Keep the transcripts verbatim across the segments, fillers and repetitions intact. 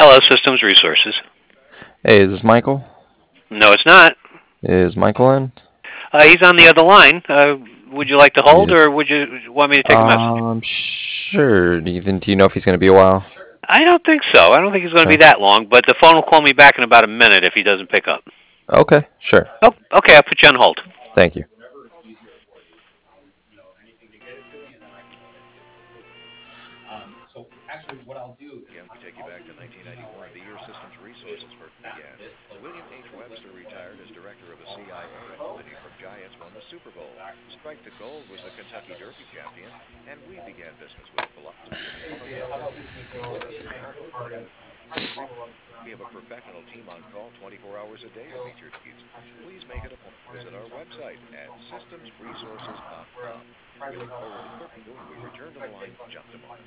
Hello, Systems Resources. Hey, is this Michael? No, it's not. Is Michael in? Uh, he's on the other line. Uh, would you like to He hold, is. or would you want me to take a message? Um, sure. Do you think, do you know if he's going to be a while? I don't think so. I don't think it's going to be No? that long, but the phone will call me back in about a minute if he doesn't pick up. Okay, sure. Oh, okay. I'll put you on hold. Thank you. Again, we take you back to nineteen ninety-one, the year Systems Resources first began. William H. Webster retired as director of the C I A. A company from Giants won the Super Bowl. Strike to Gold was the Kentucky Derby champion, and we began business with a philosophy of humility. Speak with us at America's Largest Re- We have a professional team on call twenty-four hours a day to meet your needs. Please make it a point to visit our website at systems resources dot com. We look forward to serving you when we return to the line in just a moment.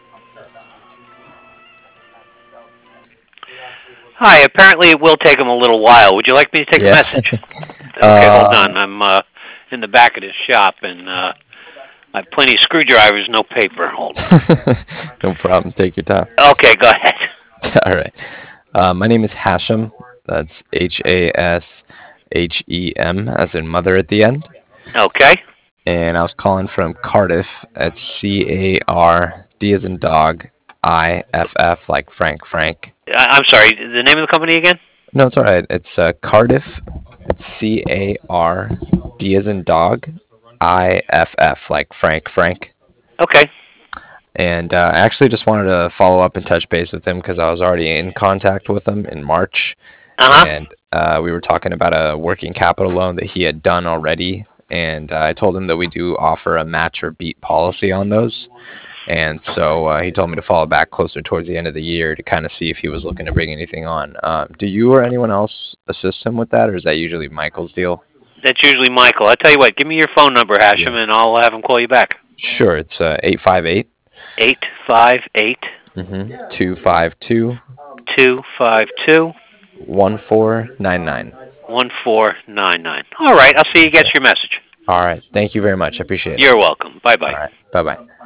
Hi. Apparently, it will take him a little while. Would you like me to take a Yeah. message? Okay, hold uh, on. I'm uh, in the back of this shop, and uh, I have plenty of screwdrivers, no paper. Hold on. no problem. Take your time. Okay, go ahead. All right. Uh, my name is Hashem. That's H A S H E M, as in mother at the end. Okay. And I was calling from Cardiff. It's C A R D as in dog, I F F, like Frank Frank. I- I'm sorry. The name of the company again? No, it's all right. It's uh, Cardiff. It's C A R D as in dog, I F F, like Frank Frank. Okay. And uh, I actually just wanted to follow up and touch base with him because I was already in contact with him in March, Uh huh. and uh, we were talking about a working capital loan that he had done already. And uh, I told him that we do offer a match or beat policy on those. And so uh, he told me to follow back closer towards the end of the year to kind of see if he was looking to bring anything on. Um, do you or anyone else assist him with that, or is that usually Michael's deal? That's usually Michael. I tell you what, give me your phone number, Hashem, Yeah. and I'll have him call you back. Sure, it's uh, eight five eight Eight five eight mm-hmm, two five two two five two one four nine nine. one four nine nine. All right, I'll see you get Okay. your message. All right. Thank you very much. I appreciate it. You're welcome. Bye All bye. right. Bye bye.